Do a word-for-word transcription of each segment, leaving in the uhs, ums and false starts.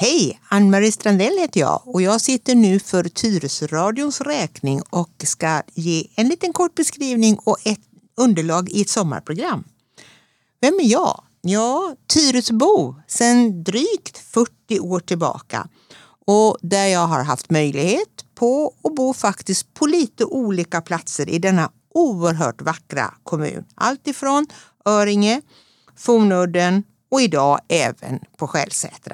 Hej, Ann-Marie Strandell heter jag och jag sitter nu för Tyresöradions räkning och ska ge en liten kort beskrivning och ett underlag i ett sommarprogram. Vem är jag? Ja, Tyresöbo sedan drygt fyrtio år tillbaka och där jag har haft möjlighet på att bo faktiskt på lite olika platser i denna oerhört vackra kommun. Allt ifrån Öringe, Fornudden och idag även på Skälsätra.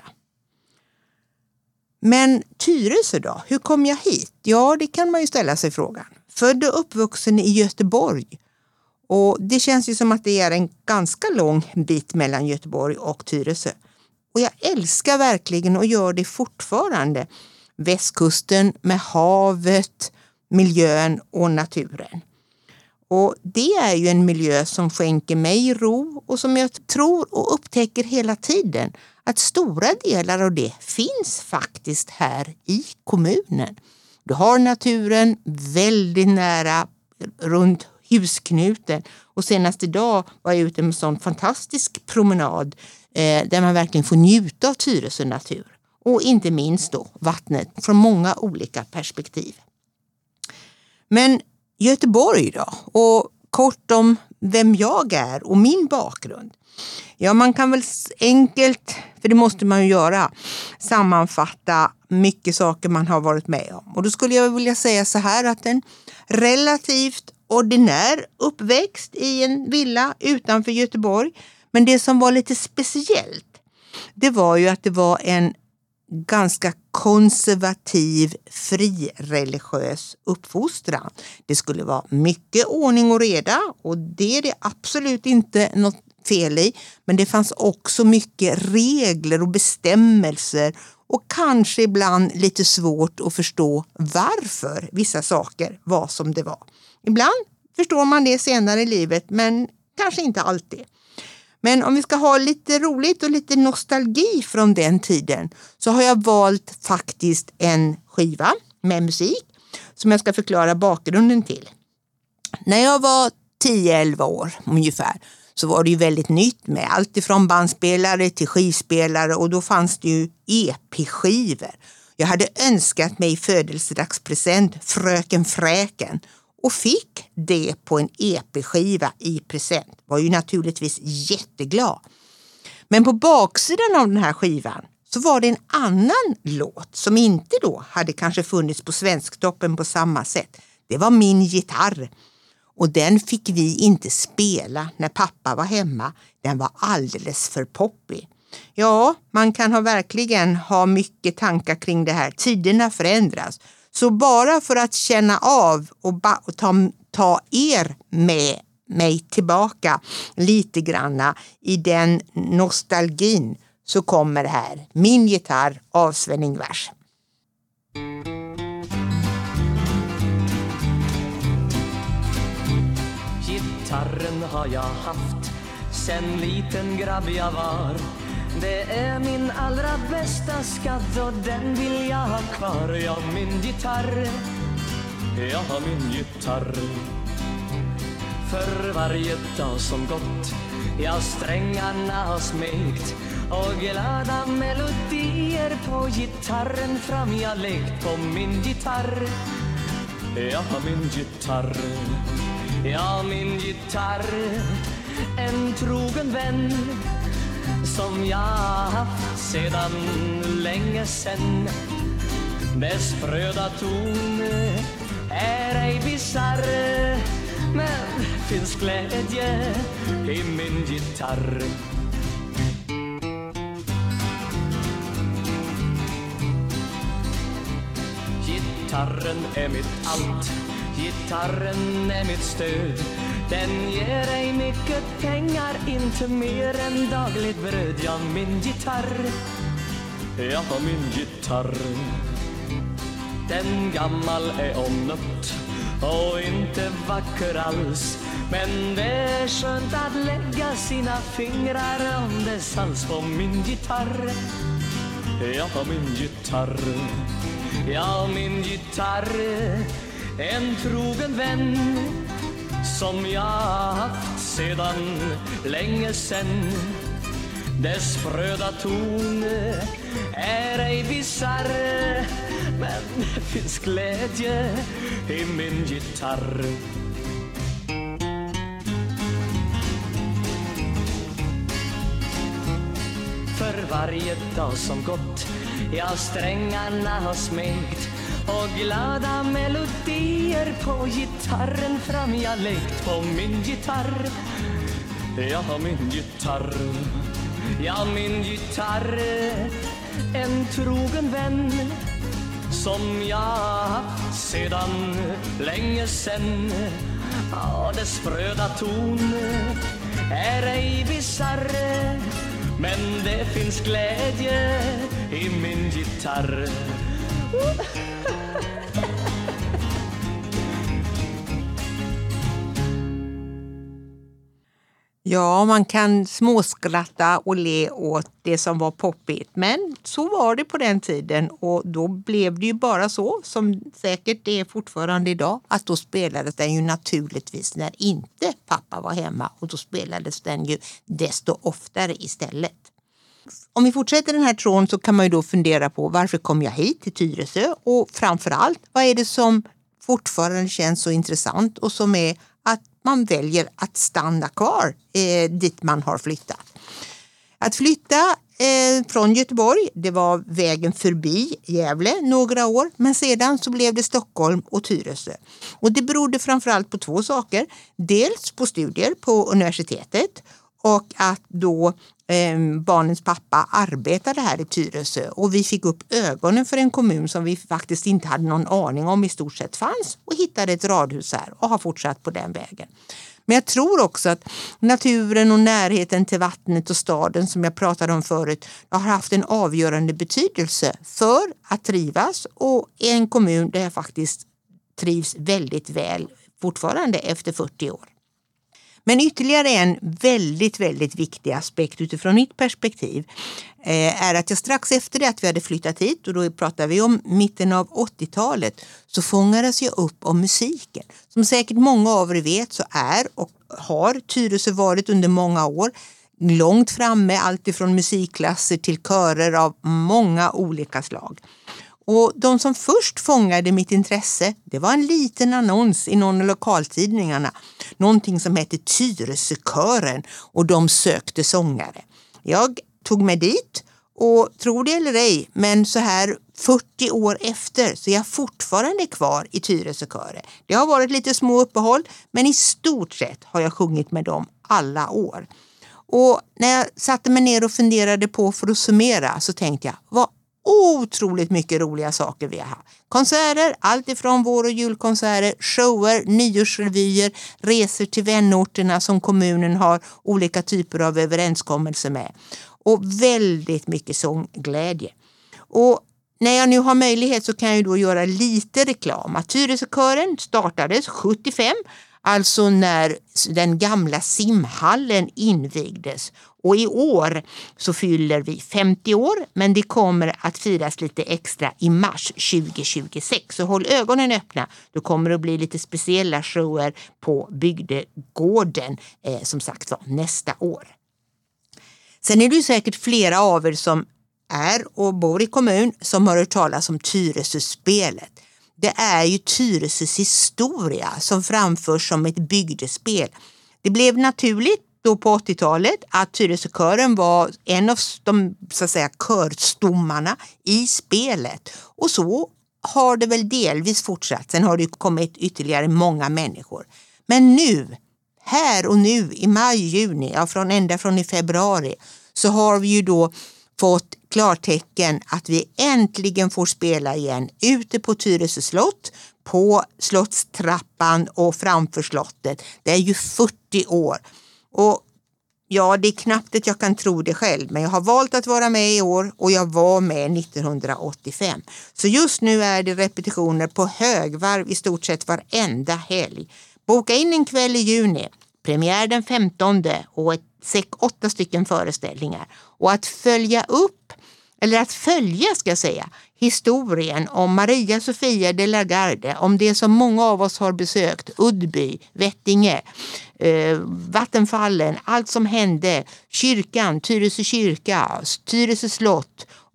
Men Tyresö då? Hur kom jag hit? Ja, det kan man ju ställa sig frågan. Född och uppvuxen i Göteborg. Och det känns ju som att det är en ganska lång bit mellan Göteborg och Tyresö. Och jag älskar verkligen och gör det fortfarande. Västkusten med havet, miljön och naturen. Och det är ju en miljö som skänker mig ro och som jag tror och upptäcker hela tiden att stora delar av det finns faktiskt här i kommunen. Du har naturen väldigt nära runt husknuten och senast idag var jag ute med en sån fantastisk promenad eh, där man verkligen får njuta av Tyresö natur och inte minst då vattnet från många olika perspektiv. Men Göteborg då, och kort om vem jag är och min bakgrund. Ja, man kan väl enkelt, för det måste man ju göra, sammanfatta mycket saker man har varit med om. Och då skulle jag vilja säga så här att en relativt ordinär uppväxt i en villa utanför Göteborg. Men det som var lite speciellt, det var ju att det var en ganska konservativ, frireligiös uppfostran. Det skulle vara mycket ordning och reda och det är det absolut inte något fel i. Men det fanns också mycket regler och bestämmelser och kanske ibland lite svårt att förstå varför vissa saker var som det var. Ibland förstår man det senare i livet men kanske inte alltid. Men om vi ska ha lite roligt och lite nostalgi från den tiden så har jag valt faktiskt en skiva med musik som jag ska förklara bakgrunden till. När jag var tio elva år ungefär så var det ju väldigt nytt med allt ifrån bandspelare till skivspelare och då fanns det ju E P-skivor. Jag hade önskat mig födelsedagspresent Fröken Fräken och fick det på en E P-skiva i present. Var ju naturligtvis jätteglad. Men på baksidan av den här skivan så var det en annan låt som inte då hade kanske funnits på Svensktoppen på samma sätt. Det var Min gitarr. Och den fick vi inte spela när pappa var hemma. Den var alldeles för poppig. Ja, man kan ha verkligen ha mycket tankar kring det här. Tiderna förändras. Så bara för att känna av och, ba- och ta, ta er med mig tillbaka lite granna i den nostalgin så kommer här Min gitarr av Sven-Ingvars. Gitarren har jag haft sen liten grabb jag var. Det är min allra bästa skatt och den vill jag ha kvar. Ja, min gitarr, jag har min gitarr. För varje dag som gått, jag strängarna har smekt och glada melodier på gitarren fram jag lekt på min gitarr. Jag har min gitarr, ja min gitarr, en trogen vän som jag haft sedan länge sen. Dess spröda ton är ej bizarr, men finns glädje i min gitarr. Gitarren är mitt allt, gitarren är mitt stöd. Den ger ej mycket pengar, inte mer än dagligt bröd. Ja, min gitarr, jag har min gitarr. Den gammal är omnött och inte vacker alls, men det är skönt att lägga sina fingrar om dess hals på min gitarr. Jag har min gitarr, ja min gitarr, en trogen vän som jag haft sedan länge sen. Dess spröda ton är bisarr, men det finns glädje i min gitarr. För varje dag som gått, jag strängarna har smekt och glada melodier på gitarren fram jag lekt på min gitarr. Jag har min gitarr, ja min gitarr, en trogen vän som jag haft sedan länge sen. Ja, dess spröda ton är ej bisarr, men det finns glädje i min gitarr. Ja, man kan småskratta och le åt det som var poppigt. Men så var det på den tiden och då blev det ju bara så, som säkert det är fortfarande idag, att då spelades den ju naturligtvis när inte pappa var hemma och då spelades den ju desto oftare istället. Om vi fortsätter den här tråden så kan man ju då fundera på varför kom jag hit till Tyresö och framförallt vad är det som fortfarande känns så intressant och som är att man väljer att stanna kvar eh, dit man har flyttat. Att flytta eh, från Göteborg, det var vägen förbi Gävle några år, men sedan så blev det Stockholm och Tyresö. Och det berodde framförallt på två saker. Dels på studier på universitetet och att då eh, barnens pappa arbetade här i Tyresö och vi fick upp ögonen för en kommun som vi faktiskt inte hade någon aning om i stort sett fanns och hittade ett radhus här och har fortsatt på den vägen. Men jag tror också att naturen och närheten till vattnet och staden som jag pratade om förut har haft en avgörande betydelse för att trivas och är en kommun där jag faktiskt trivs väldigt väl fortfarande efter fyrtio år. Men ytterligare en väldigt, väldigt viktig aspekt utifrån mitt perspektiv eh, är att jag strax efter det att vi hade flyttat hit, och då pratar vi om mitten av åttiotalet, så fångades jag upp av musiken. Som säkert många av er vet så är och har Tyresö varit under många år långt framme, allt ifrån musikklasser till körer av många olika slag. Och de som först fångade mitt intresse, det var en liten annons i någon av lokaltidningarna. Någonting som hette Tyresökören och de sökte sångare. Jag tog mig dit och tror det eller ej, men så här fyrtio år efter så är jag fortfarande kvar i Tyresökören. Det har varit lite små uppehåll, men i stort sett har jag sjungit med dem alla år. Och när jag satte mig ner och funderade på för att summera så tänkte jag, vad otroligt mycket roliga saker vi har haft. Konserter, allt ifrån vår- och julkonserter, shower, nyårsrevyer, resor till vänorterna som kommunen har olika typer av överenskommelser med. Och väldigt mycket sångglädje. Och när jag nu har möjlighet så kan jag då göra lite reklam. Att Tyresökören startades sjuttiofem, alltså när den gamla simhallen invigdes. Och i år så fyller vi femtio år, men det kommer att firas lite extra i mars tjugo tjugosex. Så håll ögonen öppna, då kommer det att bli lite speciella shower på bygdegården eh, som sagt var nästa år. Sen är det ju säkert flera av er som är och bor i kommun som har hört talas om Tyresöspelet. Det är ju Tyresös historia som framförs som ett bygdespel. Det blev naturligt då på åttiotalet att Tyresökören var en av de så att säga körstommarna i spelet. Och så har det väl delvis fortsatt. Sen har det kommit ytterligare många människor. Men nu, här och nu i maj, juni, ja från ända från i februari så har vi ju då fått klartecken att vi äntligen får spela igen ute på Tyresö slott, på slottstrappan och framför slottet. Det är ju fyrtio år. Och ja, det är knappt att jag kan tro det själv, men jag har valt att vara med i år och jag var med nittonhundraåttiofem. Så just nu är det repetitioner på högvarv i stort sett varenda helg. Boka in en kväll i juni, premiär den femtonde och ett sex, åtta stycken föreställningar. Och att följa upp, eller att följa ska jag säga, historien om Maria Sofia de la Garde, om det som många av oss har besökt, Uddby, Vettinge, eh, Vattenfallen, allt som hände, kyrkan, Tyresö kyrka, Tyresö slott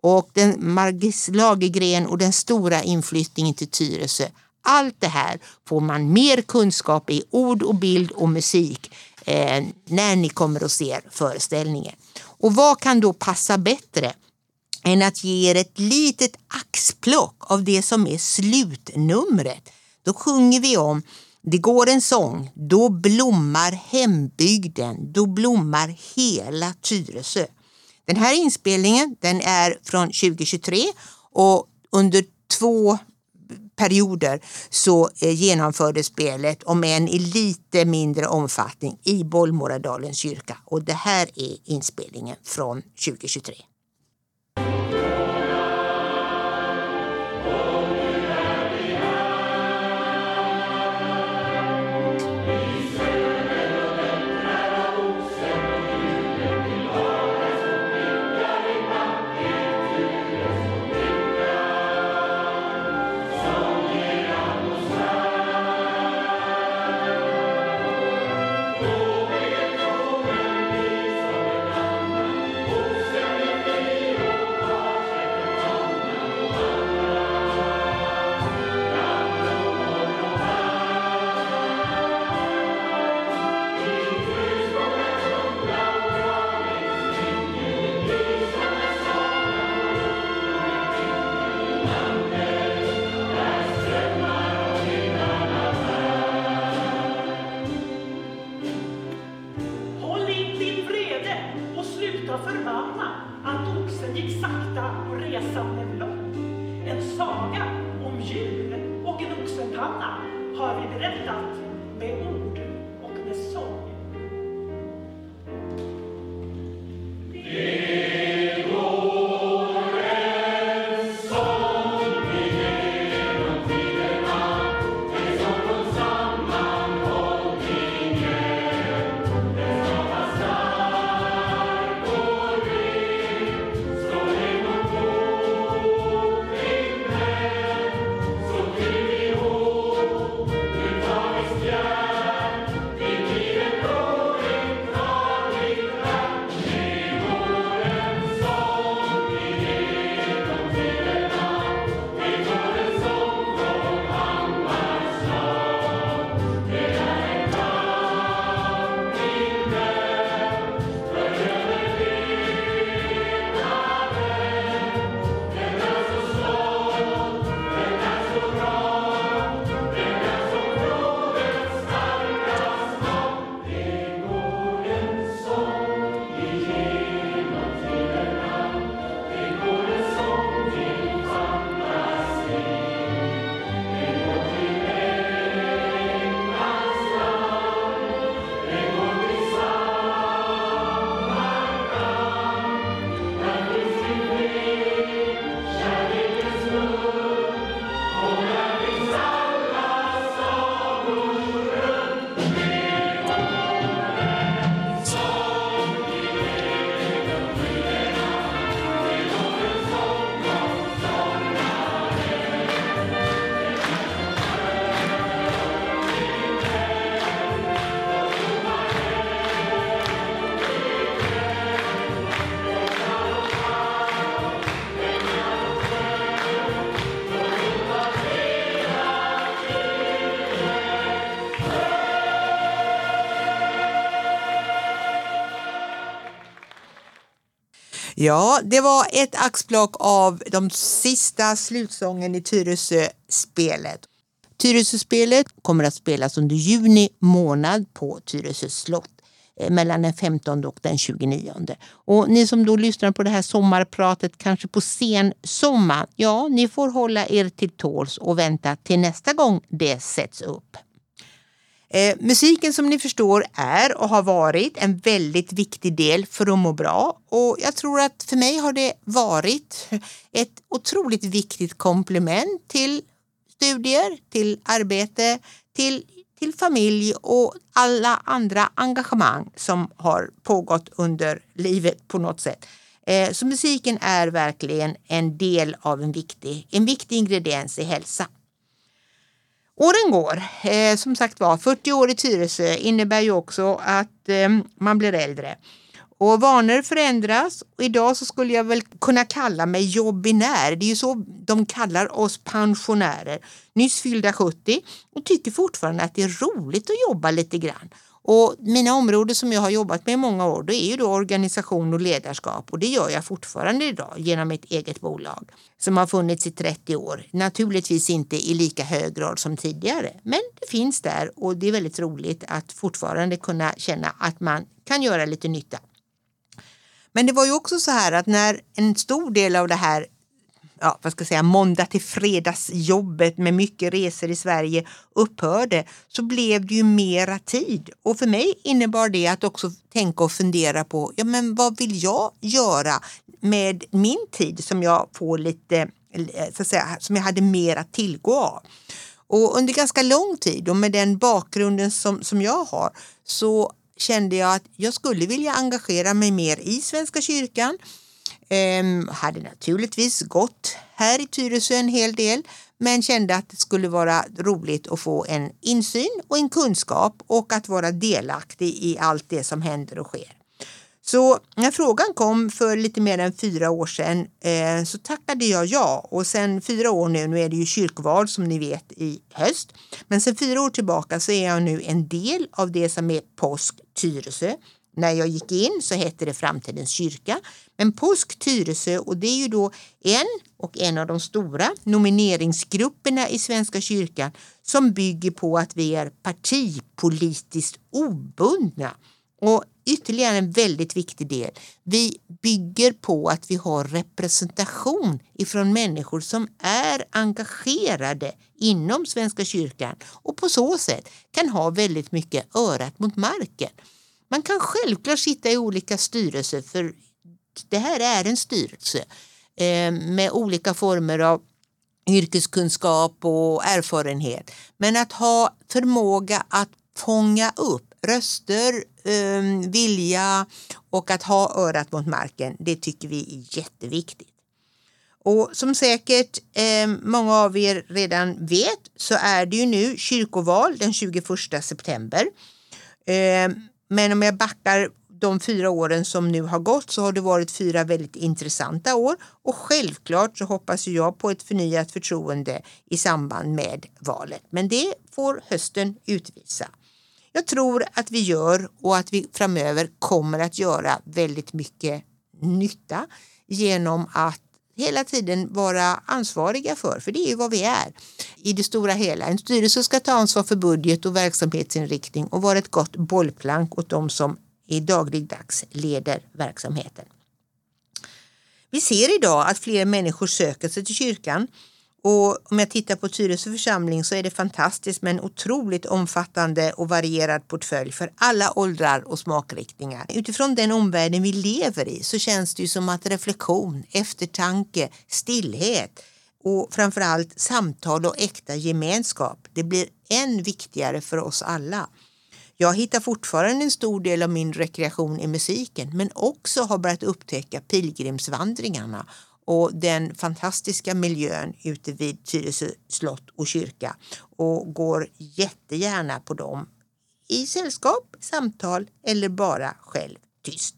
och den Margis Lagergren och den stora inflyttningen till Tyresö. Allt det här får man mer kunskap i ord och bild och musik eh, när ni kommer och ser föreställningen. Och vad kan då passa bättre än att ge er ett litet axplock av det som är slutnumret? Då sjunger vi om Det går en sång, då blommar hembygden, då blommar hela Tyresö. Den här inspelningen den är från tjugo tjugotre och under två perioder så genomfördes spelet, om än i lite mindre omfattning, i Bollmoradalens kyrka. Och det här är inspelningen från tjugo tjugotre. Ja, det var ett axplock av de sista slutsången i Tyresö-spelet. Tyresö-spelet kommer att spelas under juni månad på Tyresö slott mellan den femtonde och den tjugonionde. Och ni som då lyssnar på det här sommarpratet kanske på sen sommar, ja, ni får hålla er till tåls och vänta till nästa gång det sätts upp. Eh, musiken som ni förstår är och har varit en väldigt viktig del för att må bra, och jag tror att för mig har det varit ett otroligt viktigt komplement till studier, till arbete, till, till familj och alla andra engagemang som har pågått under livet på något sätt. Eh, så musiken är verkligen en del av en viktig, en viktig ingrediens i hälsa. Åren går, eh, som sagt var, fyrtio år i Tyresö innebär ju också att eh, man blir äldre. Och vanor förändras och idag så skulle jag väl kunna kalla mig jobbinär. Det är ju så de kallar oss pensionärer. Nyss fyllda sjuttio och tycker fortfarande att det är roligt att jobba lite grann. Och mina områden som jag har jobbat med i många år, det är ju då organisation och ledarskap. Och det gör jag fortfarande idag genom ett eget bolag som har funnits i trettio år. Naturligtvis inte i lika hög grad som tidigare, men det finns där och det är väldigt roligt att fortfarande kunna känna att man kan göra lite nytta. Men det var ju också så här att när en stor del av det här, ja, vad ska jag säga, måndag till fredagsjobbet med mycket resor i Sverige upphörde, så blev det ju mera tid. Och för mig innebar det att också tänka och fundera på, ja men vad vill jag göra med min tid som jag får lite, så att säga, som jag hade mer att tillgå av. Och under ganska lång tid och med den bakgrunden som, som jag har, så kände jag att jag skulle vilja engagera mig mer i Svenska kyrkan. Ehm, hade naturligtvis gått här i Tyresö en hel del, men kände att det skulle vara roligt att få en insyn och en kunskap och att vara delaktig i allt det som händer och sker. Så när frågan kom för lite mer än fyra år sedan eh, så tackade jag ja. Och sen fyra år nu, nu är det ju kyrkval som ni vet i höst. Men sen fyra år tillbaka så är jag nu en del av det som är Påsk Tyresö. När jag gick in så hette det Framtidens kyrka. Men Påsk Tyresö, och det är ju då en och en av de stora nomineringsgrupperna i Svenska kyrkan som bygger på att vi är partipolitiskt obundna. Och ytterligare en väldigt viktig del. Vi bygger på att vi har representation ifrån människor som är engagerade inom Svenska kyrkan och på så sätt kan ha väldigt mycket örat mot marken. Man kan självklart sitta i olika styrelser, för det här är en styrelse eh, med olika former av yrkeskunskap och erfarenhet. Men att ha förmåga att fånga upp röster, eh, vilja och att ha örat mot marken, det tycker vi är jätteviktigt. Och som säkert eh, många av er redan vet så är det ju nu kyrkoval den tjugoförsta september. Eh, men om jag backar de fyra åren som nu har gått så har det varit fyra väldigt intressanta år och självklart så hoppas jag på ett förnyat förtroende i samband med valet. Men det får hösten utvisa. Jag tror att vi gör och att vi framöver kommer att göra väldigt mycket nytta genom att hela tiden vara ansvariga för, för det är ju vad vi är i det stora hela. En styrelse ska ta ansvar för budget och verksamhetsinriktning och vara ett gott bollplank åt de som i dagligdags leder verksamheten. Vi ser idag att fler människor söker sig till kyrkan. Och om jag tittar på Tyresö församling så är det fantastiskt med en otroligt omfattande och varierad portfölj för alla åldrar och smakriktningar. Utifrån den omvärlden vi lever i så känns det ju som att reflektion, eftertanke, stillhet och framförallt samtal och äkta gemenskap, det blir än viktigare för oss alla. Jag hittar fortfarande en stor del av min rekreation i musiken, men också har börjat upptäcka pilgrimsvandringarna och den fantastiska miljön ute vid Tyresö slott och kyrka och går jättegärna på dem i sällskap, samtal eller bara själv tyst.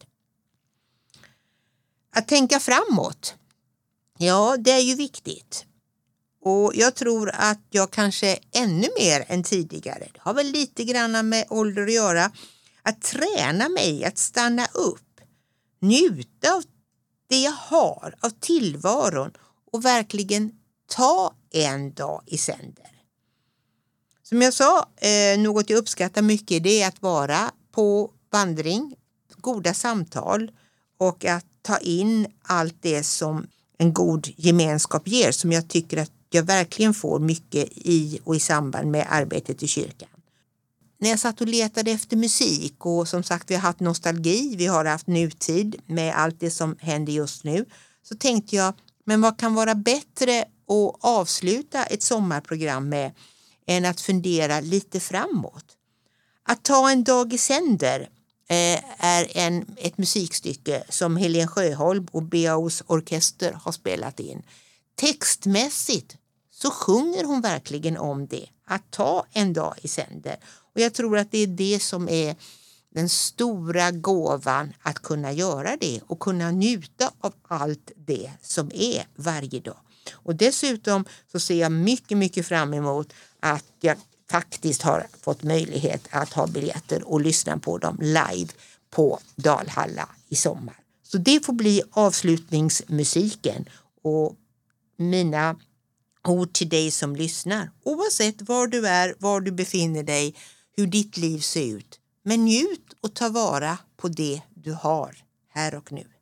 Att tänka framåt, ja det är ju viktigt. Och jag tror att jag kanske ännu mer än tidigare, det har väl lite grann med ålder att göra, att träna mig att stanna upp, njuta av det jag har, av tillvaron och verkligen ta en dag i sänder. Som jag sa, eh, något jag uppskattar mycket det är att vara på vandring, goda samtal och att ta in allt det som en god gemenskap ger, som jag tycker att jag verkligen får mycket i och i samband med arbetet i kyrkan. När jag satt och letade efter musik och som sagt vi har haft nostalgi, vi har haft nutid med allt det som händer just nu, så tänkte jag, men vad kan vara bättre att avsluta ett sommarprogram med än att fundera lite framåt? Att ta en dag i sänder eh, är en, ett musikstycke som Helen Sjöholm och Beaus orkester har spelat in. Textmässigt så sjunger hon verkligen om det, att ta en dag i sänder. Och jag tror att det är det som är den stora gåvan att kunna göra det och kunna njuta av allt det som är varje dag. Och dessutom så ser jag mycket, mycket fram emot att jag faktiskt har fått möjlighet att ha biljetter och lyssna på dem live på Dalhalla i sommar. Så det får bli avslutningsmusiken och mina ord till dig som lyssnar. Oavsett var du är, var du befinner dig, hur ditt liv ser ut. Men njut och ta vara på det du har här och nu.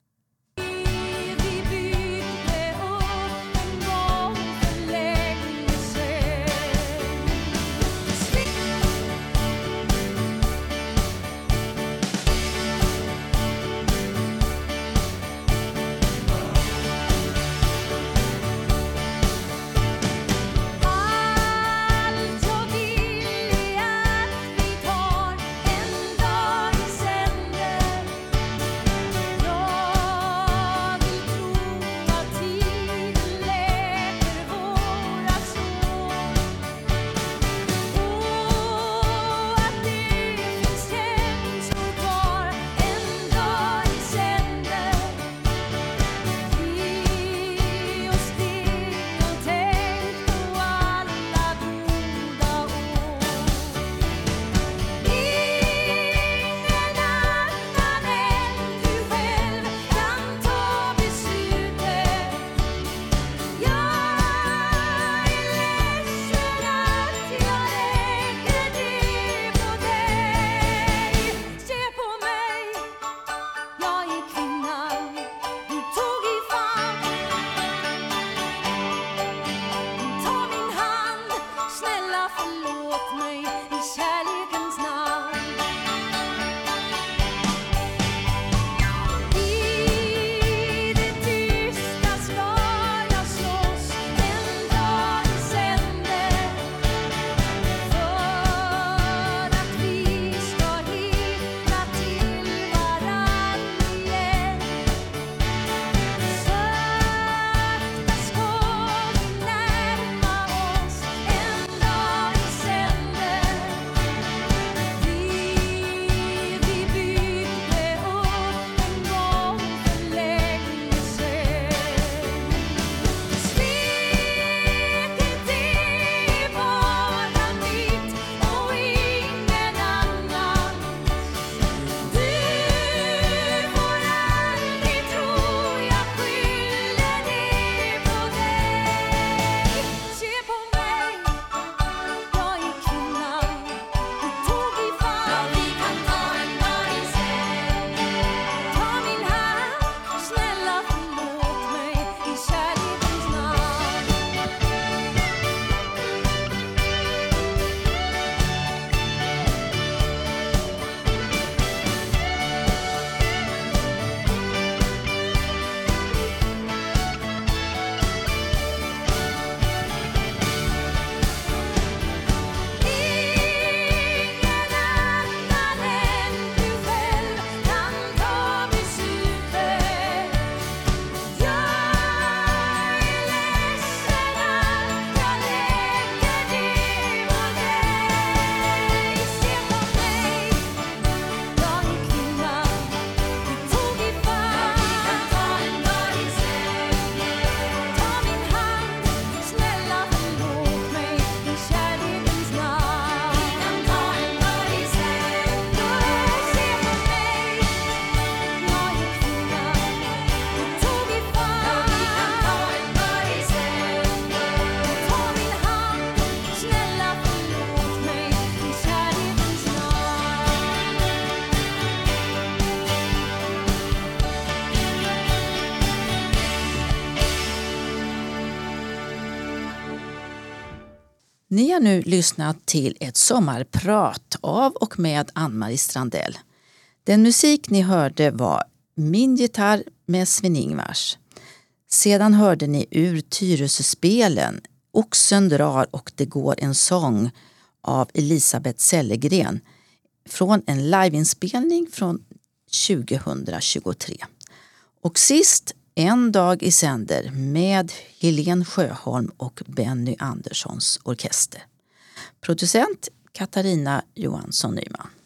Ni har nu lyssnat till ett sommarprat av och med Ann-Marie Strandell. Den musik ni hörde var Min gitarr med Sven-Ingvars. Sedan hörde ni ur Tyresöspelen Oxen drar och det går en sång av Elisabeth Sellegren från en liveinspelning från tjugohundratjugotre. Och sist En dag i sänder med Helene Sjöholm och Benny Anderssons orkester. Producent Katarina Johansson Nyman.